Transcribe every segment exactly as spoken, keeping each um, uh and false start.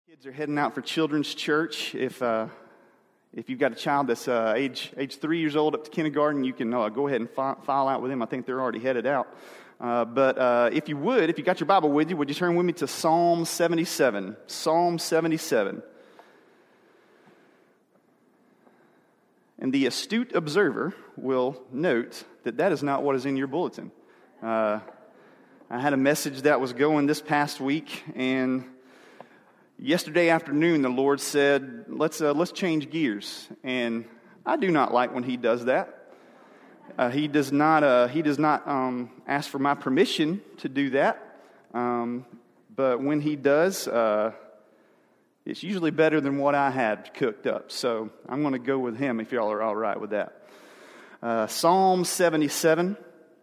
Kids are heading out for children's church. If uh, if you've got a child that's uh, age age three years old up to kindergarten, you can uh, go ahead and fi- file out with them. I think they're already headed out. Uh, but uh, if you would, if you got your Bible with you, would you turn with me to Psalm seventy-seven? Psalm seventy-seven. And the astute observer will note that that is not what is in your bulletin. Uh, I had a message that was going this past week, and yesterday afternoon, the Lord said, let's uh, let's change gears. And I do not like when He does that. Uh, he does not uh, He does not um, ask for my permission to do that. Um, but when He does, uh, it's usually better than what I had cooked up. So I'm going to go with Him if y'all are all right with that. Uh, Psalm seventy-seven.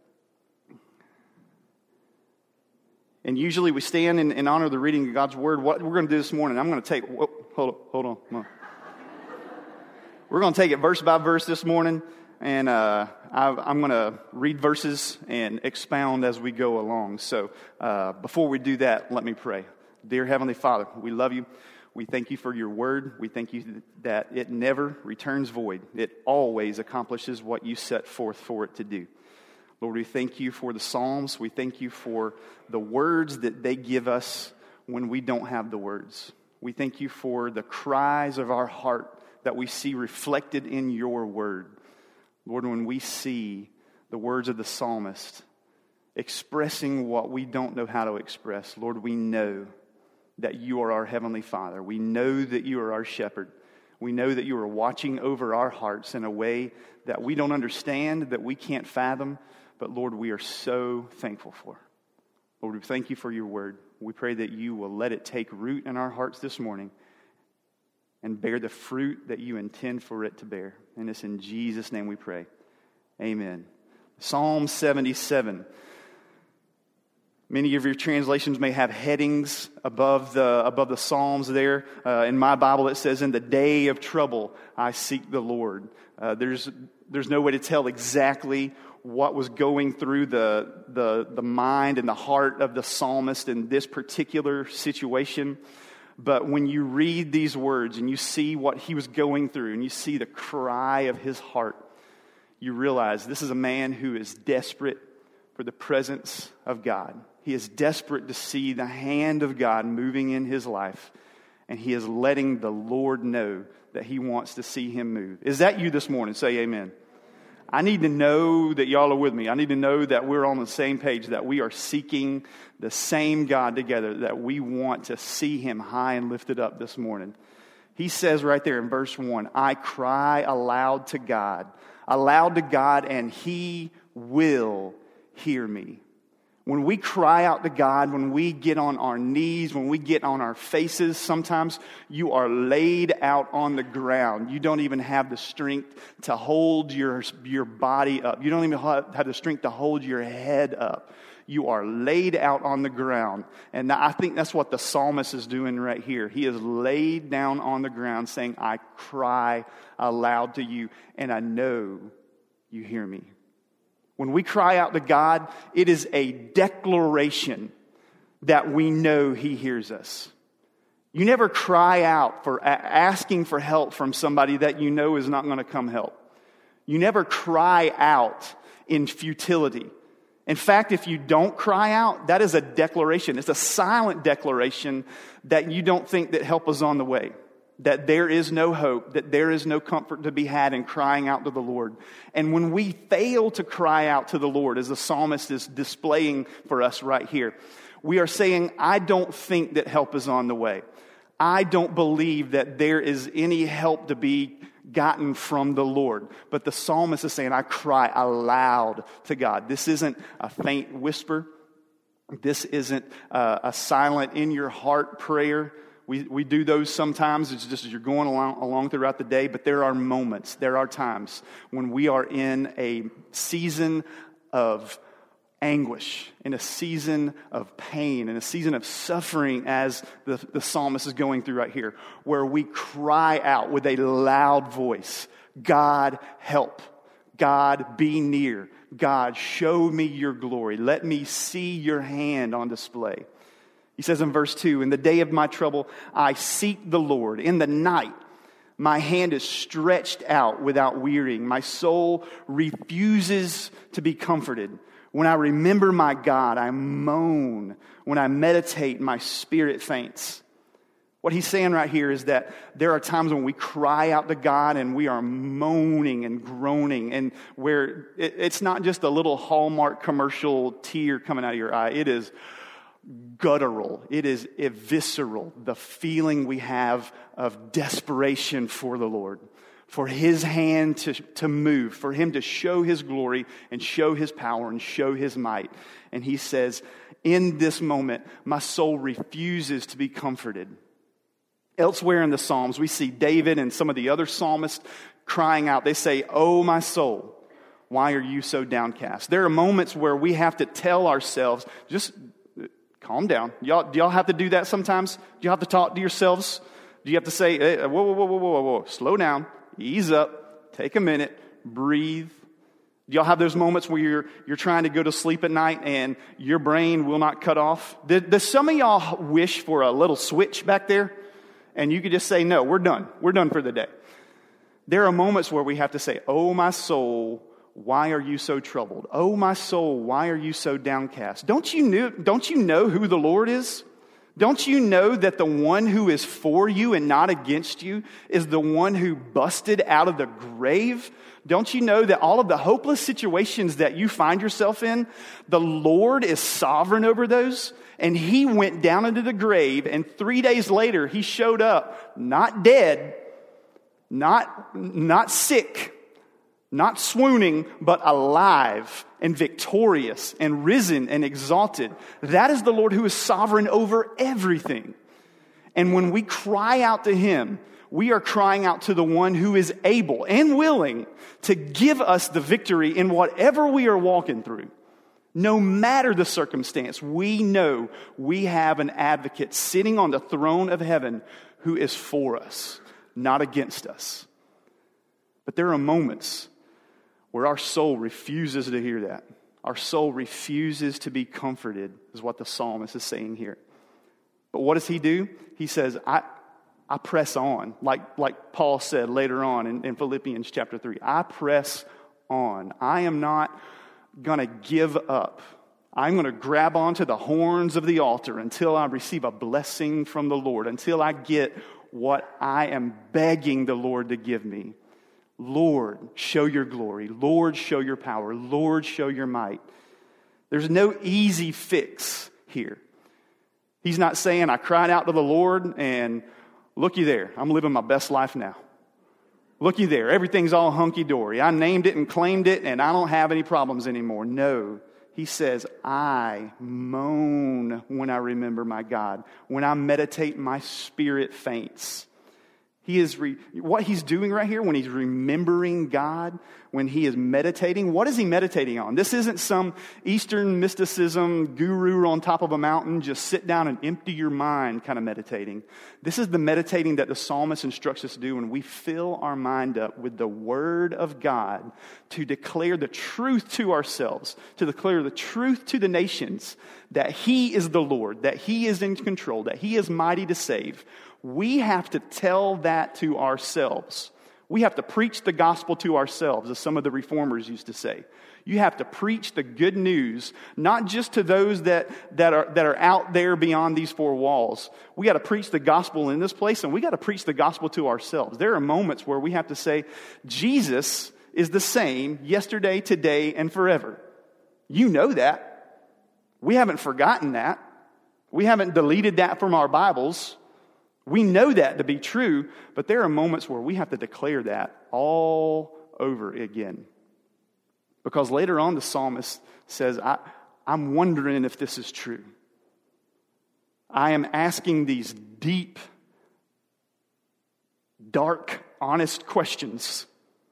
And usually we stand in, in honor of the reading of God's Word. What we're going to do this morning, I'm going to take, whoa, hold on, hold on, come on. We're going to take it verse by verse this morning, and uh, I, I'm going to read verses and expound as we go along. So uh, before we do that, let me pray. Dear Heavenly Father, we love you. We thank you for your Word. We thank you that it never returns void. It always accomplishes what you set forth for it to do. Lord, we thank you for the Psalms. We thank you for the words that they give us when we don't have the words. We thank you for the cries of our heart that we see reflected in your word. Lord, when we see the words of the psalmist expressing what we don't know how to express, Lord, we know that you are our Heavenly Father. We know that you are our shepherd. We know that you are watching over our hearts in a way that we don't understand, that we can't fathom. But Lord, we are so thankful for. Lord, we thank you for your word. We pray that you will let it take root in our hearts this morning and bear the fruit that you intend for it to bear. And it's in Jesus' name we pray. Amen. Psalm seventy-seven. Many of your translations may have headings above the above the Psalms there. Uh, in my Bible, it says, "In the day of trouble, I seek the Lord." Uh, there's there's no way to tell exactly what was going through the, the, the mind and the heart of the psalmist in this particular situation. But when you read these words and you see what he was going through and you see the cry of his heart, you realize this is a man who is desperate for the presence of God. He is desperate to see the hand of God moving in his life. And he is letting the Lord know that he wants to see him move. Is that you this morning? Say amen. I need to know that y'all are with me. I need to know that we're on the same page, that we are seeking the same God together, that we want to see him high and lifted up this morning. He says right there in verse one, I cry aloud to God, aloud to God, and he will hear me. When we cry out to God, when we get on our knees, when we get on our faces, sometimes you are laid out on the ground. You don't even have the strength to hold your, your body up. You don't even have the strength to hold your head up. You are laid out on the ground. And I think that's what the psalmist is doing right here. He is laid down on the ground saying, I cry aloud to you, and I know you hear me. When we cry out to God, it is a declaration that we know he hears us. You never cry out for asking for help from somebody that you know is not going to come help. You never cry out in futility. In fact, if you don't cry out, that is a declaration. It's a silent declaration that you don't think that help is on the way. That there is no hope, that there is no comfort to be had in crying out to the Lord. And when we fail to cry out to the Lord, as the psalmist is displaying for us right here, we are saying, I don't think that help is on the way. I don't believe that there is any help to be gotten from the Lord. But the psalmist is saying, I cry aloud to God. This isn't a faint whisper. This isn't a, a silent in your heart prayer. We we do those sometimes. It's just as you're going along, along throughout the day. But there are moments, there are times when we are in a season of anguish, in a season of pain, in a season of suffering as the, the psalmist is going through right here, where we cry out with a loud voice, God, help. God, be near. God, show me your glory. Let me see your hand on display. He says in verse two, in the day of my trouble, I seek the Lord. In the night, my hand is stretched out without wearying. My soul refuses to be comforted. When I remember my God, I moan. When I meditate, my spirit faints. What he's saying right here is that there are times when we cry out to God and we are moaning and groaning, and where it, it's not just a little Hallmark commercial tear coming out of your eye. It is guttural. It is visceral. The feeling we have of desperation for the Lord, for His hand to, to move, for Him to show His glory and show His power and show His might. And he says, in this moment, my soul refuses to be comforted. Elsewhere in the Psalms, we see David and some of the other psalmists crying out. They say, "Oh, my soul, why are you so downcast?" There are moments where we have to tell ourselves, just calm down. Y'all, do y'all have to do that sometimes? Do you have to talk to yourselves? Do you have to say, hey, whoa, whoa, whoa, whoa, whoa, whoa, slow down, ease up, take a minute, breathe? Do y'all have those moments where you're you're trying to go to sleep at night and your brain will not cut off? Did, does some of y'all wish for a little switch back there? And you could just say, no, we're done. We're done for the day. There are moments where we have to say, "Oh, my soul, why are you so troubled? Oh, my soul, why are you so downcast?" Don't you know, don't you know who the Lord is? Don't you know that the one who is for you and not against you is the one who busted out of the grave? Don't you know that all of the hopeless situations that you find yourself in, the Lord is sovereign over those? And He went down into the grave, and three days later, He showed up, not dead, not, not sick, not swooning, but alive and victorious and risen and exalted. That is the Lord who is sovereign over everything. And when we cry out to Him, we are crying out to the one who is able and willing to give us the victory in whatever we are walking through. No matter the circumstance, we know we have an advocate sitting on the throne of heaven who is for us, not against us. But there are moments where our soul refuses to hear that. Our soul refuses to be comforted, is what the psalmist is saying here. But what does he do? He says, I, I press on. Like, like Paul said later on in, in Philippians chapter three, I press on. I am not going to give up. I'm going to grab onto the horns of the altar until I receive a blessing from the Lord, until I get what I am begging the Lord to give me. Lord, show your glory. Lord, show your power. Lord, show your might. There's no easy fix here. He's not saying, I cried out to the Lord and looky there, I'm living my best life now. Looky there, everything's all hunky-dory. I named it and claimed it, and I don't have any problems anymore. No, he says, I moan when I remember my God. When I meditate, my spirit faints. He is re- what he's doing right here when he's remembering God, when he is meditating. What is he meditating on? This isn't some Eastern mysticism guru on top of a mountain, just sit down and empty your mind kind of meditating. This is the meditating that the psalmist instructs us to do when we fill our mind up with the Word of God to declare the truth to ourselves, to declare the truth to the nations that He is the Lord, that He is in control, that He is mighty to save. We have to tell that to ourselves. We have to preach the gospel to ourselves, as some of the reformers used to say. You have to preach the good news, not just to those that, that are that are out there beyond these four walls. We got to preach the gospel in this place, and we got to preach the gospel to ourselves. There are moments where we have to say, Jesus is the same yesterday, today, and forever. You know that. We haven't forgotten that. We haven't deleted that from our Bibles. We know that to be true, but there are moments where we have to declare that all over again. Because later on the psalmist says, I, I'm wondering if this is true. I am asking these deep, dark, honest questions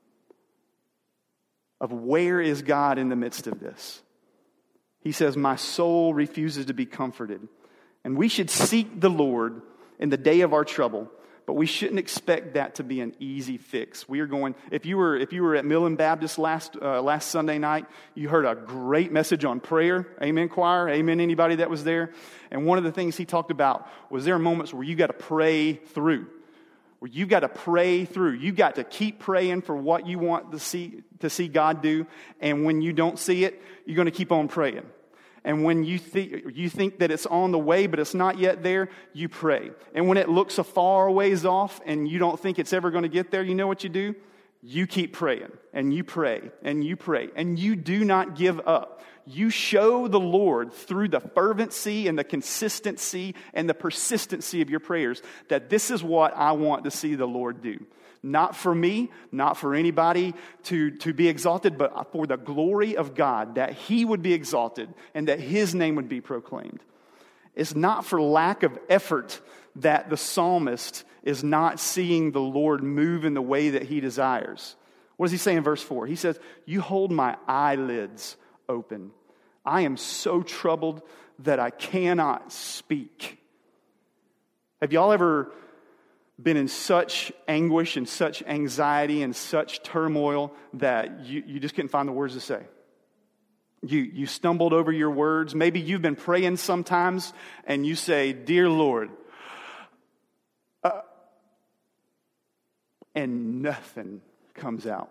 of where is God in the midst of this? He says, my soul refuses to be comforted. And we should seek the Lord in the day of our trouble. But we shouldn't expect that to be an easy fix. We are going, if you were if you were at Millen Baptist last uh, last Sunday night, you heard a great message on prayer. Amen, choir. Amen, anybody that was there. And one of the things he talked about was there are moments where you got to pray through. Where you got to pray through. You got to keep praying for what you want to see to see God do. And when you don't see it, you're going to keep on praying. And when you think you think that it's on the way, but it's not yet there, you pray. And when it looks a far ways off and you don't think it's ever going to get there, you know what you do? You keep praying, and you pray, and you pray, and you do not give up. You show the Lord through the fervency and the consistency and the persistency of your prayers that this is what I want to see the Lord do. Not for me, not for anybody to, to be exalted, but for the glory of God, that He would be exalted and that His name would be proclaimed. It's not for lack of effort that the psalmist is not seeing the Lord move in the way that he desires. What does he say in verse four? He says, "You hold my eyelids open. I am so troubled that I cannot speak." Have y'all ever been in such anguish and such anxiety and such turmoil that you, you just couldn't find the words to say? You, you stumbled over your words. Maybe you've been praying sometimes and you say, "Dear Lord," uh, and nothing comes out.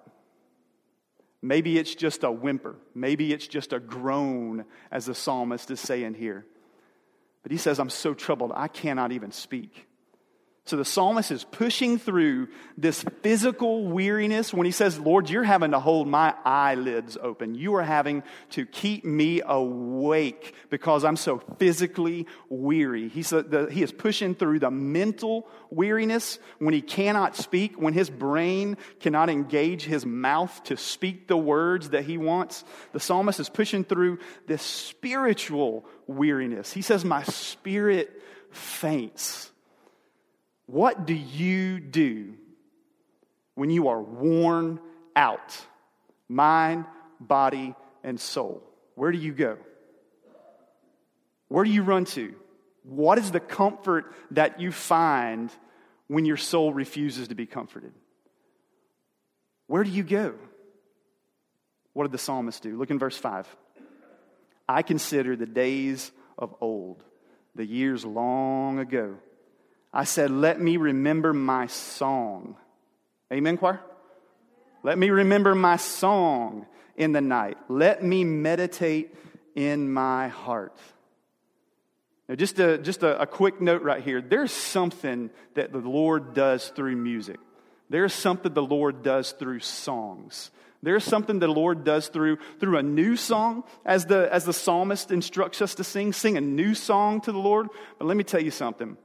Maybe it's just a whimper. Maybe it's just a groan, as the psalmist is saying here. But he says, "I'm so troubled, I cannot even speak." So the psalmist is pushing through this physical weariness when he says, "Lord, you're having to hold my eyelids open. You are having to keep me awake because I'm so physically weary." He said the, he is pushing through the mental weariness when he cannot speak, when his brain cannot engage his mouth to speak the words that he wants. The psalmist is pushing through this spiritual weariness. He says, "My spirit faints." What do you do when you are worn out, mind, body, and soul? Where do you go? Where do you run to? What is the comfort that you find when your soul refuses to be comforted? Where do you go? What did the psalmist do? Look in verse five. "I consider the days of old, the years long ago. I said, let me remember my song." Amen, choir? "Let me remember my song in the night. Let me meditate in my heart." Now, just a, just a, a quick note right here. There's something that the Lord does through music. There's something the Lord does through songs. There's something the Lord does through, through a new song, as the, as the psalmist instructs us to sing. Sing a new song to the Lord. But let me tell you something.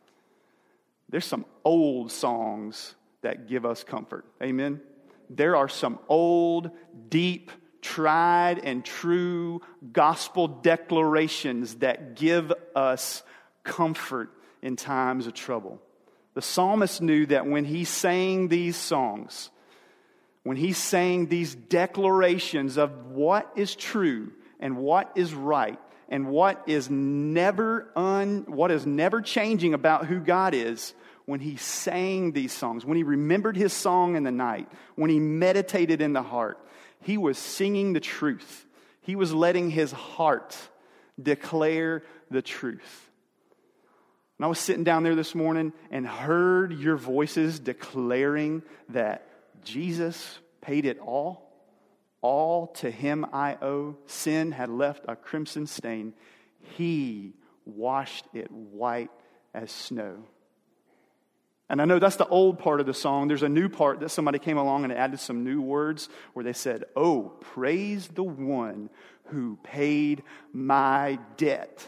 There's some old songs that give us comfort. Amen? There are some old, deep, tried and true gospel declarations that give us comfort in times of trouble. The psalmist knew that when he sang these songs, when he sang these declarations of what is true and what is right, and what is never un, what is never changing about who God is, when he sang these songs, when he remembered his song in the night, when he meditated in the heart, he was singing the truth. He was letting his heart declare the truth. And I was sitting down there this morning and heard your voices declaring that Jesus paid it all. All to him I owe. Sin had left a crimson stain. He washed it white as snow. And I know that's the old part of the song. There's a new part that somebody came along and added some new words where they said, "Oh, praise the one who paid my debt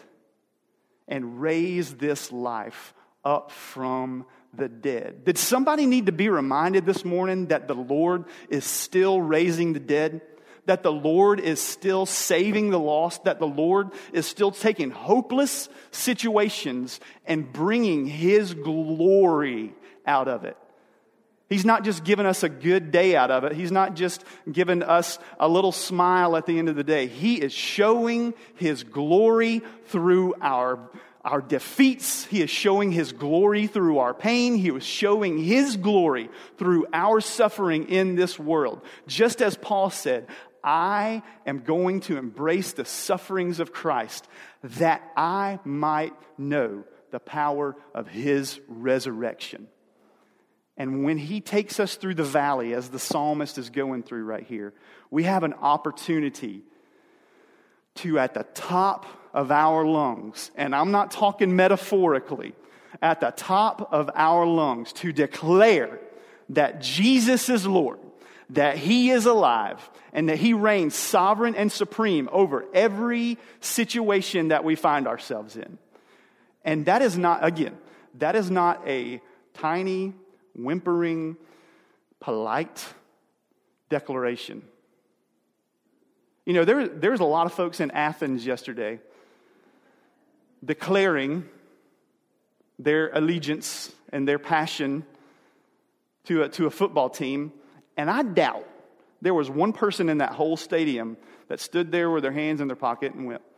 and raised this life up from the dead." Did somebody need to be reminded this morning that the Lord is still raising the dead? That the Lord is still saving the lost? That the Lord is still taking hopeless situations and bringing His glory out of it? He's not just giving us a good day out of it. He's not just giving us a little smile at the end of the day. He is showing His glory through our our defeats. He is showing His glory through our pain. He was showing His glory through our suffering in this world. Just as Paul said, I am going to embrace the sufferings of Christ that I might know the power of His resurrection. And when He takes us through the valley, as the psalmist is going through right here, we have an opportunity to, at the top of our lungs, and I'm not talking metaphorically, at the top of our lungs, to declare that Jesus is Lord, that He is alive, and that He reigns sovereign and supreme over every situation that we find ourselves in. And that is not, again, that is not a tiny, whimpering, polite declaration. You know, there, there was a lot of folks in Athens yesterday declaring their allegiance and their passion to a, to a football team. And I doubt there was one person in that whole stadium that stood there with their hands in their pocket and went,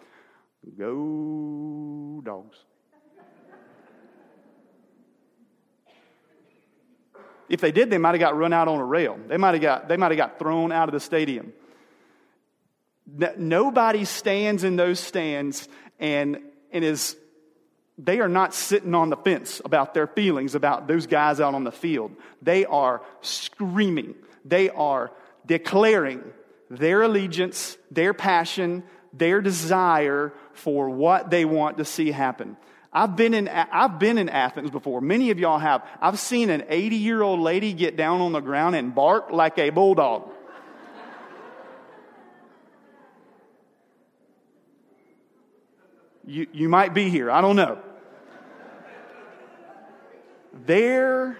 "Go Dogs." If they did, they might have got run out on a rail. They might have got, they might have got thrown out of the stadium. Nobody stands in those stands and, and is, they are not sitting on the fence about their feelings about those guys out on the field. They are screaming. They are declaring their allegiance, their passion, their desire for what they want to see happen. I've been in I've been in Athens before. Many of y'all have. I've seen an eighty-year-old lady get down on the ground and bark like a bulldog. You you might be here. I don't know. There,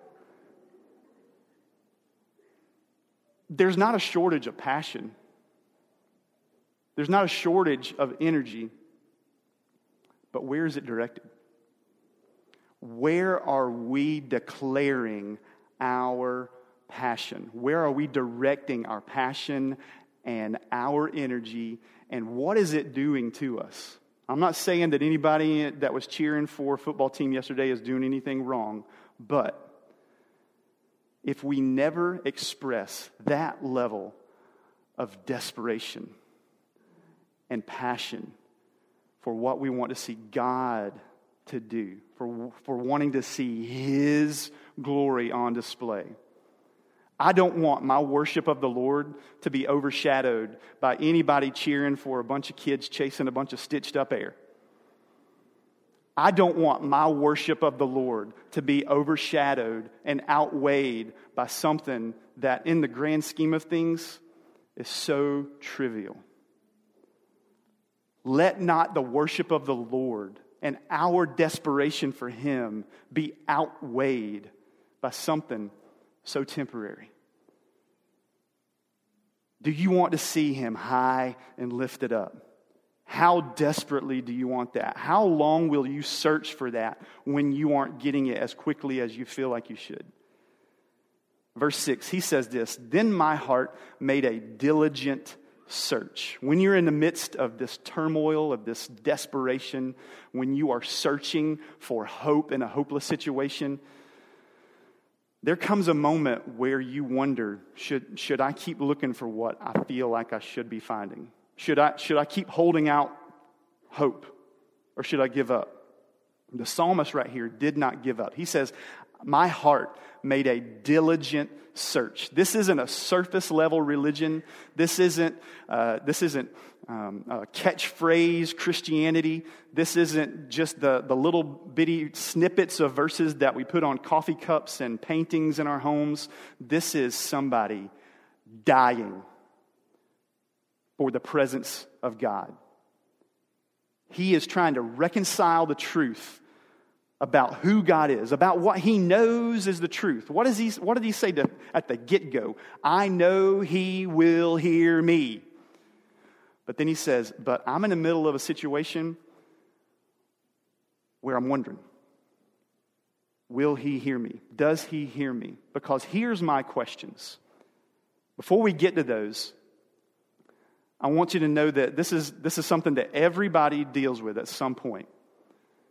there's not a shortage of passion. There's not a shortage of energy. But where is it directed? Where are we declaring our passion? Where are we directing our passion and our energy? And what is it doing to us? I'm not saying that anybody that was cheering for a football team yesterday is doing anything wrong. But if we never express that level of desperation and passion for what we want to see God to do, for, for wanting to see His glory on display. I don't want my worship of the Lord to be overshadowed by anybody cheering for a bunch of kids chasing a bunch of stitched up air. I don't want my worship of the Lord to be overshadowed and outweighed by something that in the grand scheme of things is so trivial. Let not the worship of the Lord and our desperation for Him be outweighed by something so temporary. Do you want to see Him high and lifted up? How desperately do you want that? How long will you search for that when you aren't getting it as quickly as you feel like you should? Verse six, he says this, "Then my heart made a diligent search." When you're in the midst of this turmoil, of this desperation, when you are searching for hope in a hopeless situation, there comes a moment where you wonder, should, should I keep looking for what I feel like I should be finding? Should I, should I keep holding out hope? Or should I give up? The psalmist right here did not give up. He says, my heart made a diligent search. This isn't a surface level religion. This isn't uh, this isn't um, a catchphrase Christianity. This isn't just the, the little bitty snippets of verses that we put on coffee cups and paintings in our homes. This is somebody dying for the presence of God. He is trying to reconcile the truth about who God is, about what He knows is the truth. What does he? What did He say to, at the get-go? I know He will hear me. But then He says, but I'm in the middle of a situation where I'm wondering, will He hear me? Does He hear me? Because here's my questions. Before we get to those, I want you to know that this is, this is something that everybody deals with at some point.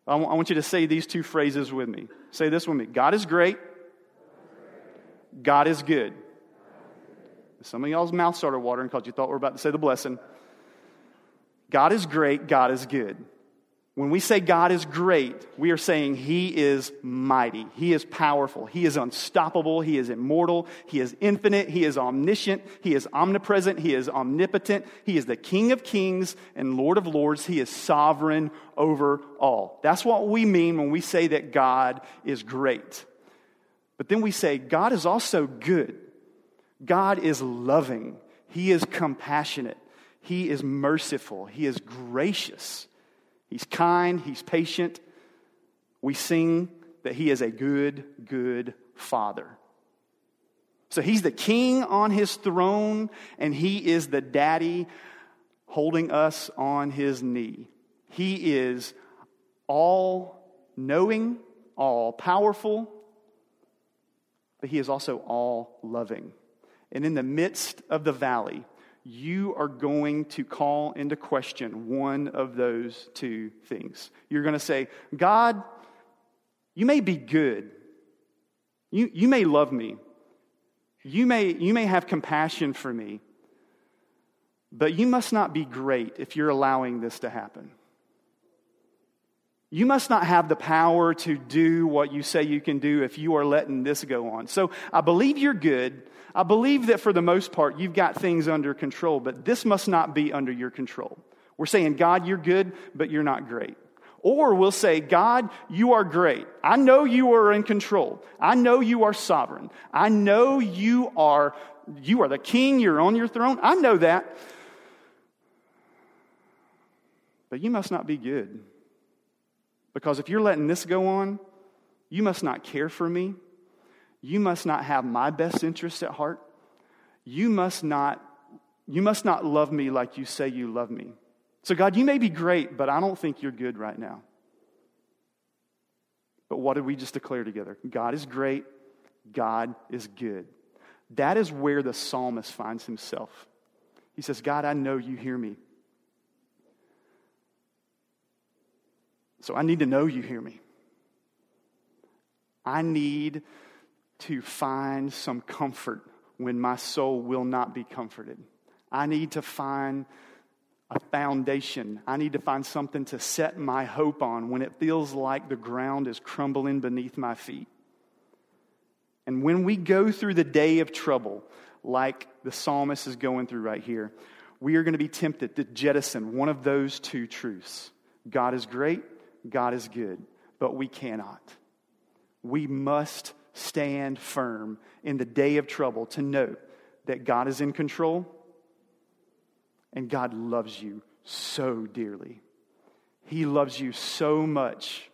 I, w- I want you to say these two phrases with me. Say this with me. God is great. God is good. Some of y'all's mouth started watering because you thought we were about to say the blessing. God is great. God is good. When we say God is great, we are saying He is mighty. He is powerful. He is unstoppable. He is immortal. He is infinite. He is omniscient. He is omnipresent. He is omnipotent. He is the King of kings and Lord of lords. He is sovereign over all. That's what we mean when we say that God is great. But then we say God is also good. God is loving. He is compassionate. He is merciful. He is gracious. He's kind, He's patient. We sing that He is a good, good Father. So He's the King on His throne, and He is the Daddy holding us on His knee. He is all-knowing, all-powerful, but He is also all-loving. And in the midst of the valley, you are going to call into question one of those two things. You're going to say, God, you may be good. You, you may love me. You may, you may have compassion for me. But you must not be great if you're allowing this to happen. You must not have the power to do what you say you can do if you are letting this go on. So I believe you're good. I believe that for the most part, you've got things under control, but this must not be under your control. We're saying, God, you're good, but you're not great. Or we'll say, God, you are great. I know you are in control. I know you are sovereign. I know you are, you are the king. You're on your throne. I know that. But you must not be good. Because if you're letting this go on, you must not care for me. You must not have my best interests at heart. You must not, you must not love me like you say you love me. So God, you may be great, but I don't think you're good right now. But what did we just declare together? God is great. God is good. That is where the psalmist finds himself. He says, God, I know you hear me. So I need to know you hear me. I need to find some comfort when my soul will not be comforted. I need to find a foundation. I need to find something to set my hope on when it feels like the ground is crumbling beneath my feet. And when we go through the day of trouble, like the psalmist is going through right here, we are going to be tempted to jettison one of those two truths. God is great, God is good, but we cannot. We must stand firm in the day of trouble to know that God is in control and God loves you so dearly. He loves you so much.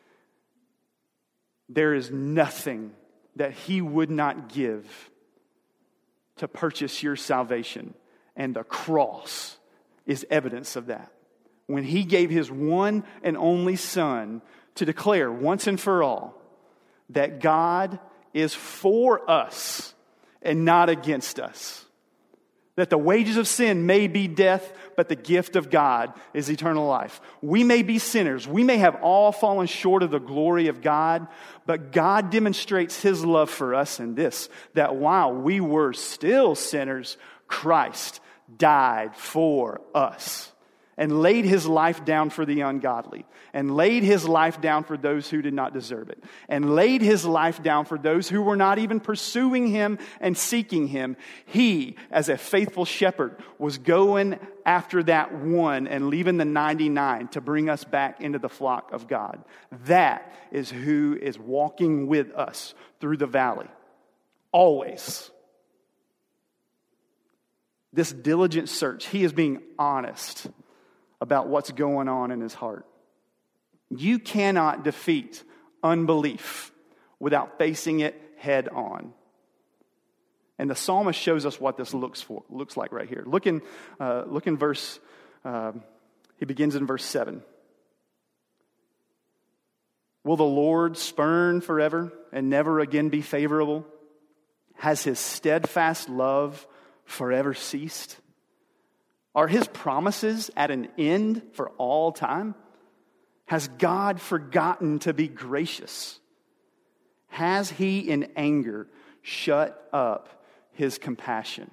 There is nothing that He would not give to purchase your salvation, and the cross is evidence of that. When He gave His one and only Son to declare once and for all that God is for us and not against us. That the wages of sin may be death, but the gift of God is eternal life. We may be sinners. We may have all fallen short of the glory of God, but God demonstrates His love for us in this, that while we were still sinners, Christ died for us. And laid His life down for the ungodly. And laid His life down for those who did not deserve it. And laid His life down for those who were not even pursuing Him and seeking Him. He, as a faithful shepherd, was going after that one and leaving the ninety-nine to bring us back into the flock of God. That is who is walking with us through the valley. Always. This diligent search, He is being honest about what's going on in his heart. You cannot defeat unbelief without facing it head on. And the psalmist shows us what this looks for looks like right here. Look in, uh, look in verse, uh, he begins in verse seven. Will the Lord spurn forever and never again be favorable? Has His steadfast love forever ceased? Are His promises at an end for all time? Has God forgotten to be gracious? Has he in anger shut up his compassion?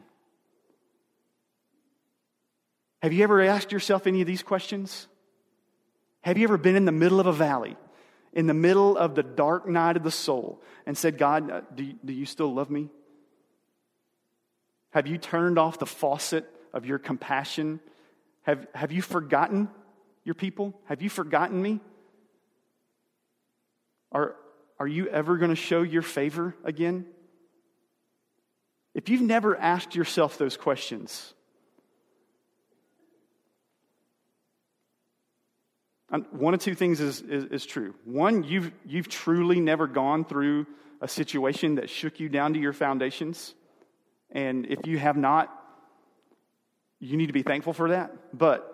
Have you ever asked yourself any of these questions? Have you ever been in the middle of a valley, in the middle of the dark night of the soul, and said, God, do you, do you still love me? Have you turned off the faucet of your compassion? Have, have you forgotten your people? Have you forgotten me? Are, are you ever going to show your favor again? If you've never asked yourself those questions, one of two things is, is, is true. One, you've, you've truly never gone through a situation that shook you down to your foundations. And if you have not, you need to be thankful for that. But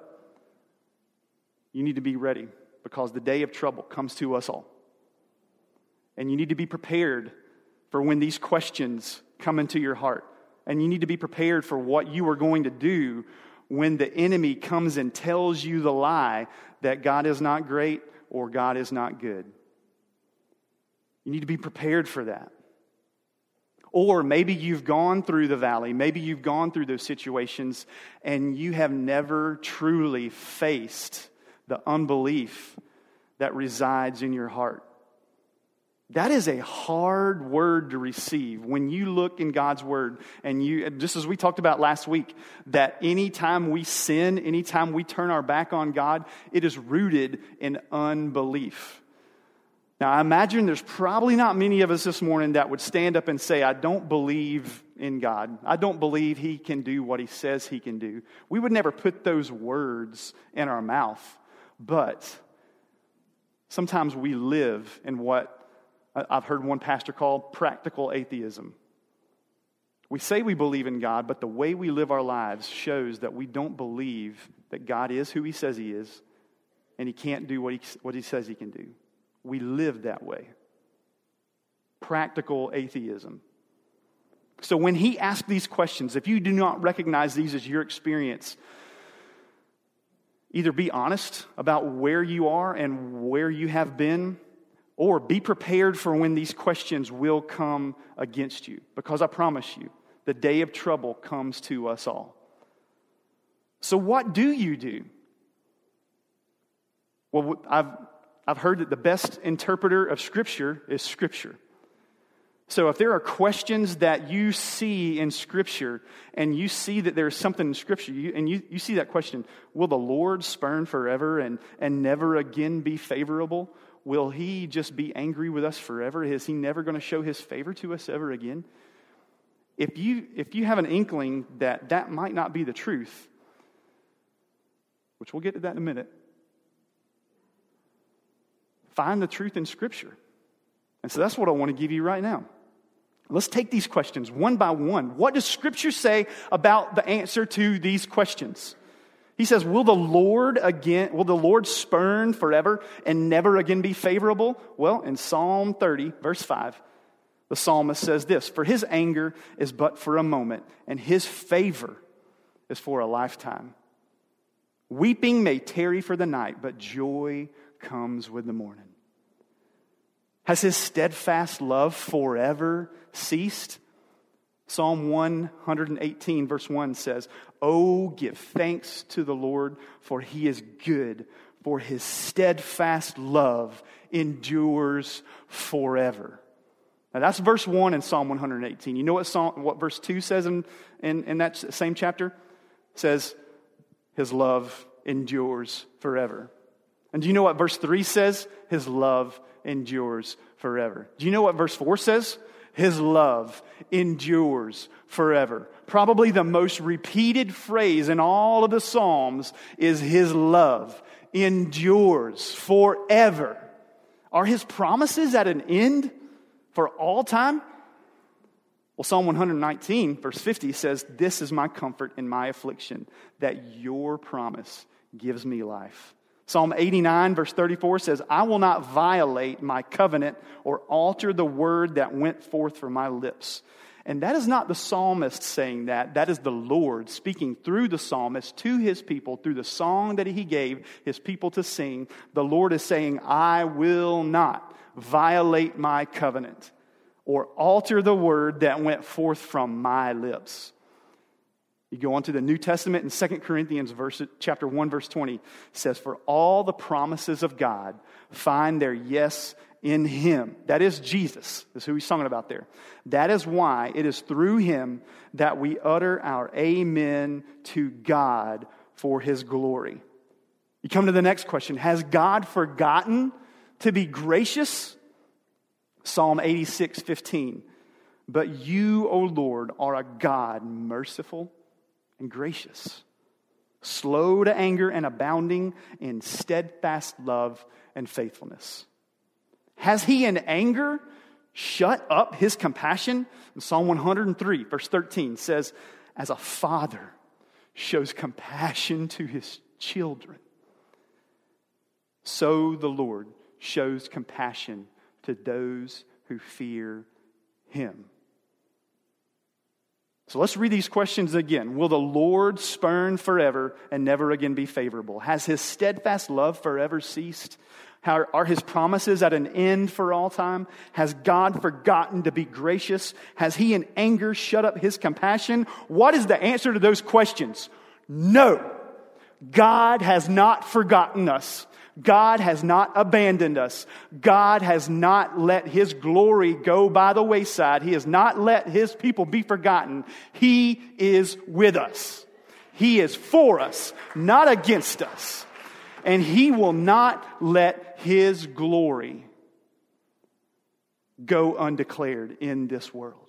you need to be ready, because the day of trouble comes to us all. And you need to be prepared for when these questions come into your heart. And you need to be prepared for what you are going to do when the enemy comes and tells you the lie that God is not great or God is not good. You need to be prepared for that. Or maybe you've gone through the valley, maybe you've gone through those situations, and you have never truly faced the unbelief that resides in your heart. That is a hard word to receive. When you look in God's word, and you, just as we talked about last week, that anytime we sin, anytime we turn our back on God, it is rooted in unbelief. Now, I imagine there's probably not many of us this morning that would stand up and say, I don't believe in God. I don't believe He can do what He says He can do. We would never put those words in our mouth. But sometimes we live in what I've heard one pastor call practical atheism. We say we believe in God, but the way we live our lives shows that we don't believe that God is who He says He is, and He can't do what He, what he says He can do. We live that way. Practical atheism. So when He asks these questions, if you do not recognize these as your experience, either be honest about where you are and where you have been, or be prepared for when these questions will come against you. Because I promise you, the day of trouble comes to us all. So what do you do? Well, I've, I've heard that the best interpreter of Scripture is Scripture. So if there are questions that you see in Scripture, and you see that there's something in Scripture, you, and you, you see that question, will the Lord spurn forever and, and never again be favorable? Will He just be angry with us forever? Is He never going to show His favor to us ever again? If you, if you have an inkling that that might not be the truth, which we'll get to that in a minute, find the truth in Scripture. And so that's what I want to give you right now. Let's take these questions one by one. What does Scripture say about the answer to these questions? He says, will the Lord again, will the Lord spurn forever and never again be favorable? Well, in Psalm thirty, verse five, the psalmist says this, for His anger is but for a moment, and His favor is for a lifetime. Weeping may tarry for the night, but joy comes with the morning. Has His steadfast love forever ceased? Psalm one eighteen, verse one says, oh, give thanks to the Lord, for He is good, for His steadfast love endures forever. Now that's verse one in Psalm one eighteen. You know what Psalm, what verse two says in, in, in that same chapter? It says, His love endures forever. And do you know what verse three says? His love endures forever. Do you know what verse four says? His love endures forever. Probably the most repeated phrase in all of the Psalms is His love endures forever. Are His promises at an end for all time? Well, Psalm one nineteen, verse fifty says, this is my comfort in my affliction, that your promise gives me life. Psalm eighty-nine, verse thirty-four says, I will not violate my covenant or alter the word that went forth from my lips. And that is not the psalmist saying that. That is the Lord speaking through the psalmist to his people through the song that he gave his people to sing. The Lord is saying, I will not violate my covenant or alter the word that went forth from my lips. You go on to the New Testament in Second Corinthians verse, chapter one, verse twenty, says, for all the promises of God find their yes in Him. That is Jesus. That's who he's talking about there. That is why it is through Him that we utter our amen to God for His glory. You come to the next question. Has God forgotten to be gracious? Psalm eighty-six fifteen. But you, O Lord, are a God merciful and gracious, slow to anger and abounding in steadfast love and faithfulness. Has He in anger shut up His compassion? And Psalm one hundred three, verse thirteen says, as a father shows compassion to his children, so the Lord shows compassion to those who fear Him. So let's read these questions again. Will the Lord spurn forever and never again be favorable? Has His steadfast love forever ceased? How are His promises at an end for all time? Has God forgotten to be gracious? Has He in anger shut up His compassion? What is the answer to those questions? No. God has not forgotten us. God has not abandoned us. God has not let His glory go by the wayside. He has not let His people be forgotten. He is with us. He is for us, not against us. And He will not let His glory go undeclared in this world.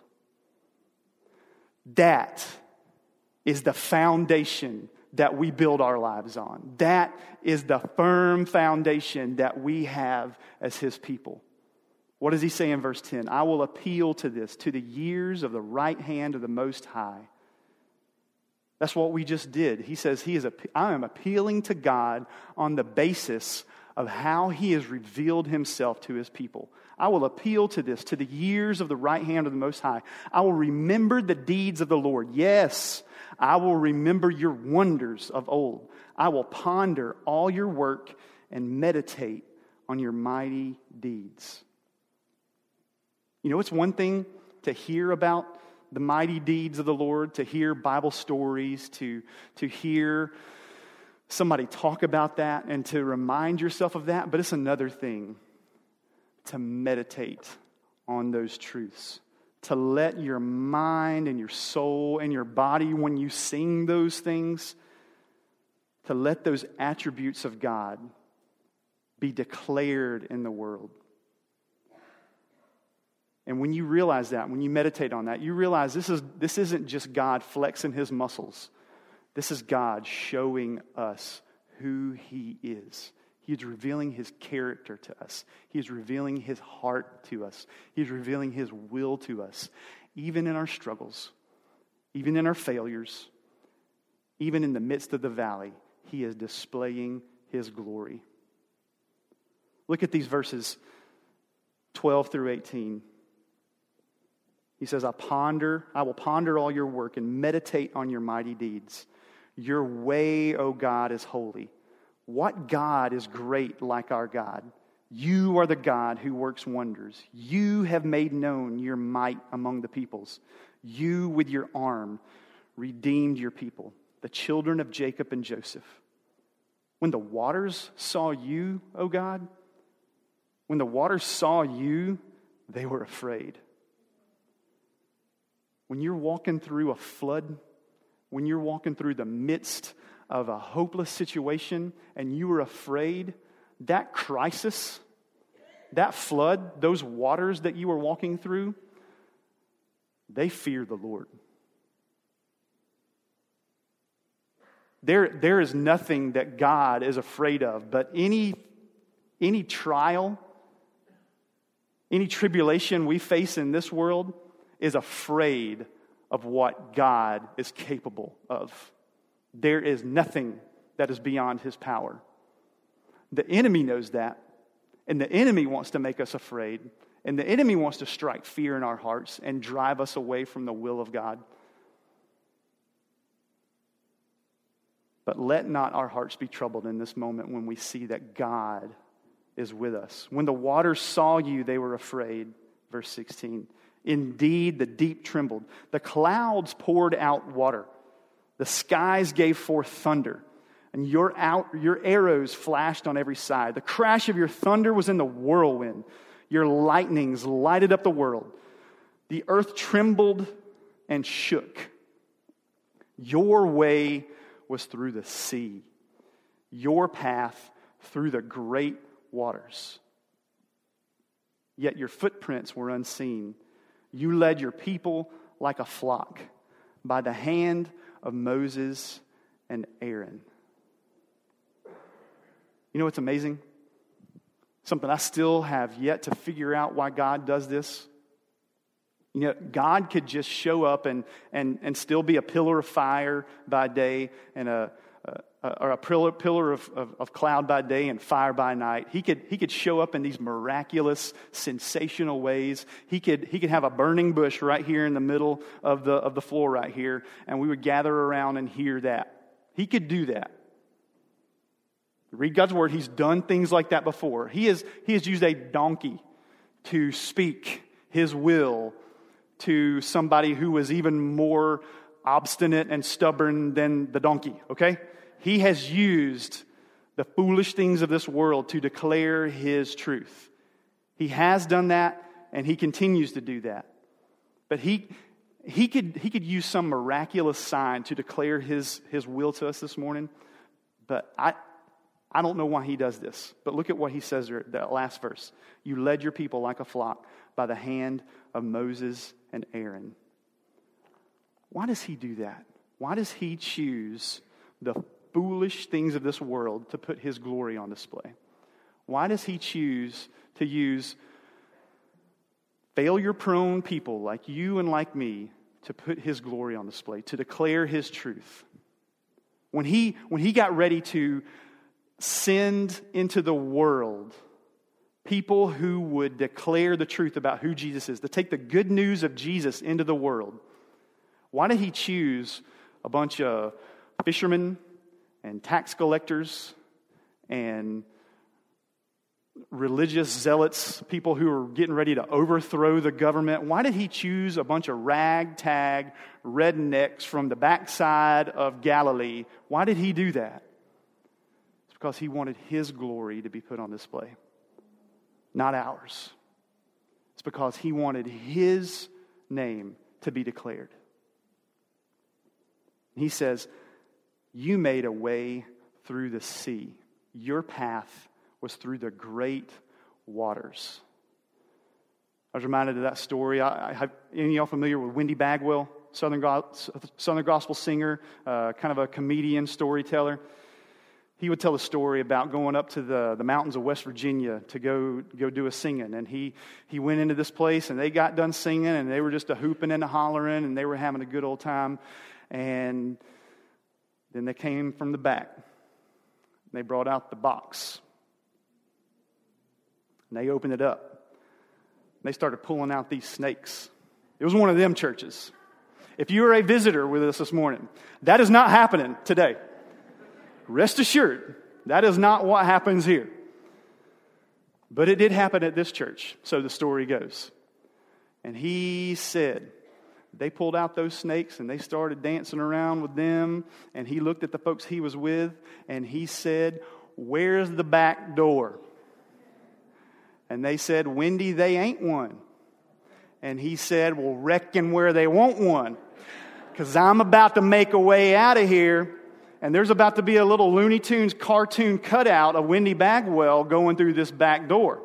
That is the foundation that we build our lives on. That is the firm foundation that we have as His people. What does He say in verse ten? I will appeal to this, to the years of the right hand of the Most High. That's what we just did. He says, he is. I am appealing to God on the basis of how He has revealed Himself to His people. I will appeal to this, to the years of the right hand of the Most High. I will remember the deeds of the Lord. Yes, I will remember your wonders of old. I will ponder all your work and meditate on your mighty deeds. You know, it's one thing to hear about the mighty deeds of the Lord, to hear Bible stories, to, to hear somebody talk about that and to remind yourself of that. But it's another thing to meditate on those truths, to let your mind and your soul and your body, when you sing those things, to let those attributes of God be declared in the world. And when you realize that, when you meditate on that, you realize this is this isn't just God flexing His muscles. This is God showing us who He is. He is revealing His character to us. He is revealing His heart to us. He is revealing His will to us. Even in our struggles, even in our failures, even in the midst of the valley, He is displaying His glory. Look at these verses twelve through eighteen. He says, I ponder, I will ponder all your work and meditate on your mighty deeds. Your way, O God, is holy. What God is great like our God? You are the God who works wonders. You have made known your might among the peoples. You, with your arm, redeemed your people, the children of Jacob and Joseph. When the waters saw you, O God, when the waters saw you, they were afraid. When you're walking through a flood, when you're walking through the midst of a hopeless situation and you were afraid, that crisis, that flood, those waters that you were walking through, they fear the Lord. There, there is nothing that God is afraid of, but any, any trial, any tribulation we face in this world is afraid of what God is capable of. There is nothing that is beyond His power. The enemy knows that, and the enemy wants to make us afraid, And the enemy wants to strike fear in our hearts and drive us away from the will of God. But let not our hearts be troubled in this moment when we see that God is with us. When the waters saw you, they were afraid. Verse sixteen. Indeed, the deep trembled. The clouds poured out water. The skies gave forth thunder. And your, out, your arrows flashed on every side. The crash of your thunder was in the whirlwind. Your lightnings lighted up the world. The earth trembled and shook. Your way was through the sea, your path through the great waters. Yet your footprints were unseen. You led your people like a flock by the hand of Moses and Aaron. You know what's amazing? Something I still have yet to figure out why God does this. You know, God could just show up and and and still be a pillar of fire by day and a, a or a pillar pillar of, of, of cloud by day and fire by night. He could he could show up in these miraculous, sensational ways. He could he could have a burning bush right here in the middle of the of the floor right here, and we would gather around and hear that. He could do that. Read God's word. He's done things like that before. He has he has used a donkey to speak His will to somebody who was even more obstinate and stubborn than the donkey, okay? He has used the foolish things of this world to declare His truth. He has done that, and He continues to do that. But he he could he could use some miraculous sign to declare His His will to us this morning. But I I don't know why He does this. But look at what He says there, that last verse. You led your people like a flock by the hand of Moses and Aaron. Why does He do that? Why does He choose the foolish things of this world to put His glory on display? Why does He choose to use failure-prone people like you and like me to put His glory on display, to declare His truth? When He, when he got ready to send into the world people who would declare the truth about who Jesus is, to take the good news of Jesus into the world, why did He choose a bunch of fishermen and tax collectors and religious zealots, people who were getting ready to overthrow the government? Why did He choose a bunch of ragtag rednecks from the backside of Galilee? Why did He do that? It's because He wanted His glory to be put on display, not ours. It's because He wanted His name to be declared. He says, you made a way through the sea. Your path was through the great waters. I was reminded of that story. I, I have, any of y'all familiar with Wendy Bagwell, Southern, Go- Southern Gospel singer, uh, kind of a comedian, storyteller? He would tell a story about going up to the, the mountains of West Virginia to go go do a singing. And he, he went into this place, and they got done singing, and they were just a hooping and a hollering, and they were having a good old time. And then they came from the back. They brought out the box. And they opened it up. They started pulling out these snakes. It was one of them churches. If you are a visitor with us this morning, that is not happening today. Rest assured, that is not what happens here. But it did happen at this church, so the story goes. And he said, they pulled out those snakes and they started dancing around with them. And he looked at the folks he was with and he said, where's the back door? And they said, Wendy, they ain't one. And he said, well, reckon where they want one. Because I'm about to make a way out of here. And there's about to be a little Looney Tunes cartoon cutout of Wendy Bagwell going through this back door.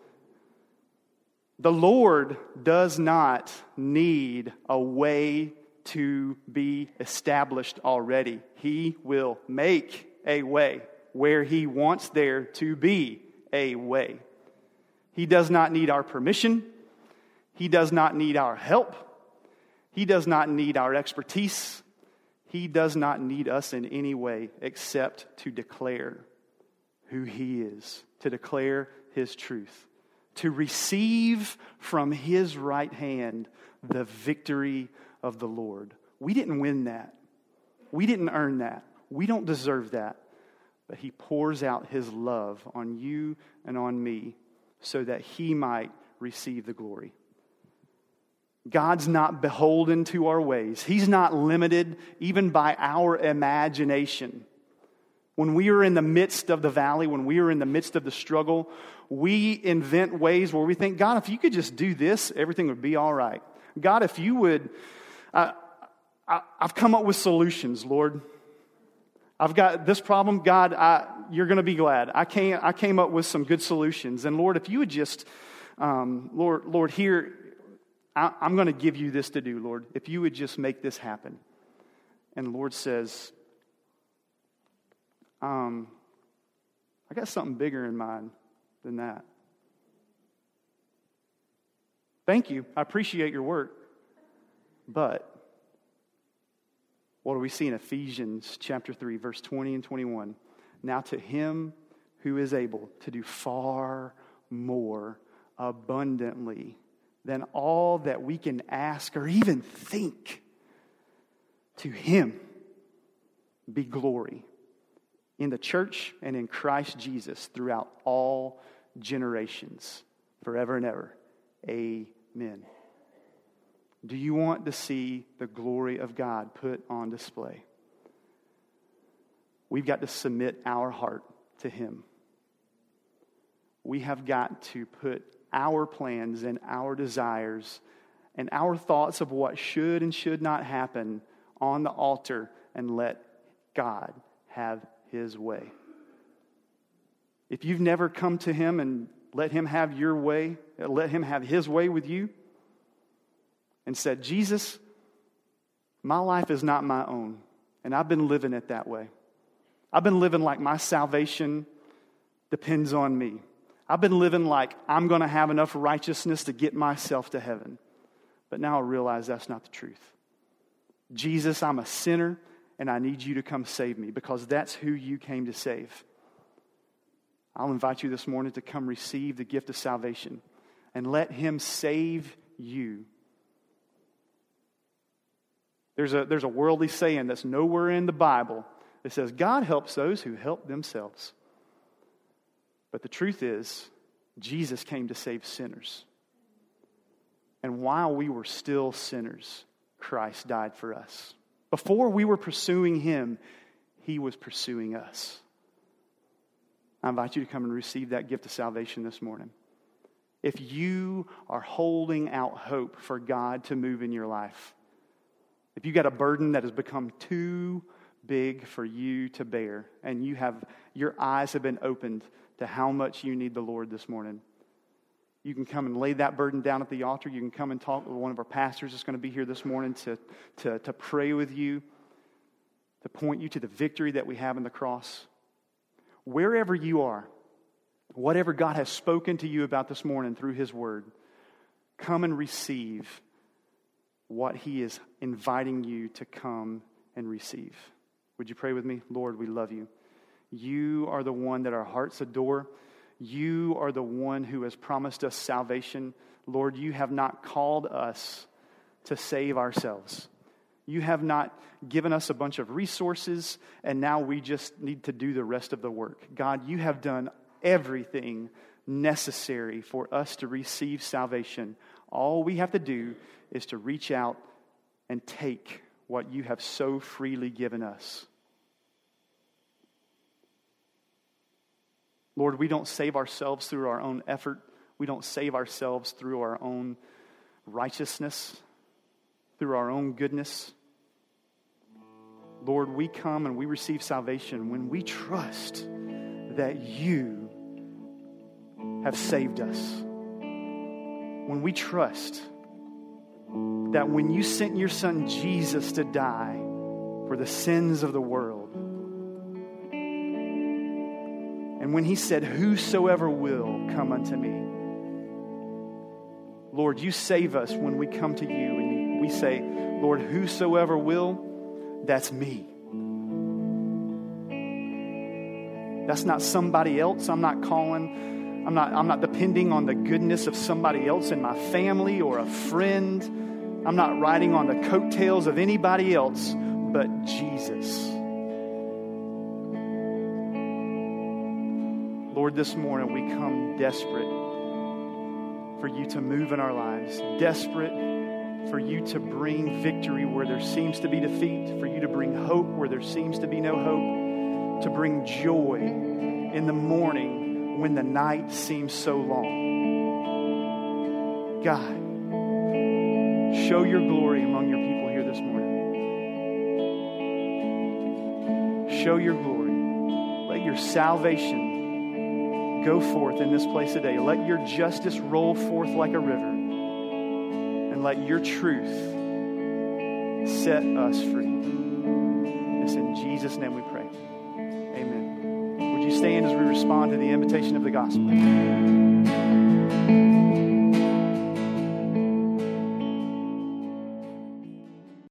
The Lord does not need a way to be established already. He will make a way where He wants there to be a way. He does not need our permission. He does not need our help. He does not need our expertise. He does not need us in any way except to declare who He is, to declare His truth, to receive from his right hand the victory of the Lord. We didn't win that. We didn't earn that. We don't deserve that. But he pours out his love on you and on me so that he might receive the glory. God's not beholden to our ways. He's not limited even by our imagination. When we are in the midst of the valley, when we are in the midst of the struggle, we invent ways where we think, God, if you could just do this, everything would be all right. God, if you would, uh, I, I've come up with solutions, Lord. I've got this problem, God, I, you're going to be glad. I came, I came up with some good solutions. And Lord, if you would just, um, Lord, Lord, here, I, I'm going to give you this to do, Lord. If you would just make this happen. And the Lord says, um, I got something bigger in mind than that. Thank you. I appreciate your work. But what do we see in Ephesians chapter three, verse twenty and twenty-one? Now to him who is able to do far more abundantly than all that we can ask or even think, to him be glory in the church and in Christ Jesus throughout all generations, forever and ever. Amen. Do you want to see the glory of God put on display? We've got to submit our heart to him. We have got to put our plans and our desires and our thoughts of what should and should not happen on the altar and let God have his way. If you've never come to him and let him have your way, let him have his way with you, and said, Jesus, my life is not my own, and I've been living it that way. I've been living like my salvation depends on me. I've been living like I'm going to have enough righteousness to get myself to heaven. But now I realize that's not the truth. Jesus, I'm a sinner, and I need you to come save me because that's who you came to save. I'll invite you this morning to come receive the gift of salvation and let him save you. There's a, there's a worldly saying that's nowhere in the Bible that says God helps those who help themselves. But the truth is, Jesus came to save sinners. And while we were still sinners, Christ died for us. Before we were pursuing him, he was pursuing us. I invite you to come and receive that gift of salvation this morning. If you are holding out hope for God to move in your life, if you've got a burden that has become too big for you to bear, and you have your eyes have been opened to how much you need the Lord this morning, you can come and lay that burden down at the altar. You can come and talk with one of our pastors that's going to be here this morning to, to, to pray with you, to point you to the victory that we have in the cross. Wherever you are, whatever God has spoken to you about this morning through his word, come and receive what he is inviting you to come and receive. Would you pray with me? Lord, we love you. You are the one that our hearts adore. You are the one who has promised us salvation. Lord, you have not called us to save ourselves. You have not given us a bunch of resources, and now we just need to do the rest of the work. God, you have done everything necessary for us to receive salvation. All we have to do is to reach out and take what you have so freely given us. Lord, we don't save ourselves through our own effort. We don't save ourselves through our own righteousness, through our own goodness. Lord, we come and we receive salvation when we trust that you have saved us. When we trust that when you sent your son Jesus to die for the sins of the world, and when he said, whosoever will come unto me, Lord, you save us when we come to you and we say, Lord, whosoever will, that's me. That's not somebody else. I'm not calling I'm not, I'm not depending on the goodness of somebody else in my family or a friend. I'm not riding on the coattails of anybody else but Jesus. Lord, this morning we come desperate for you to move in our lives, desperate for you to bring victory where there seems to be defeat, for you to bring hope where there seems to be no hope, to bring joy in the morning when the night seems so long. God, show your glory among your people here this morning. Show your glory. Let your salvation go forth in this place today. Let your justice roll forth like a river. And let your truth set us free. It's in Jesus' name we pray. Amen. Would you stand as we respond to the invitation of the gospel?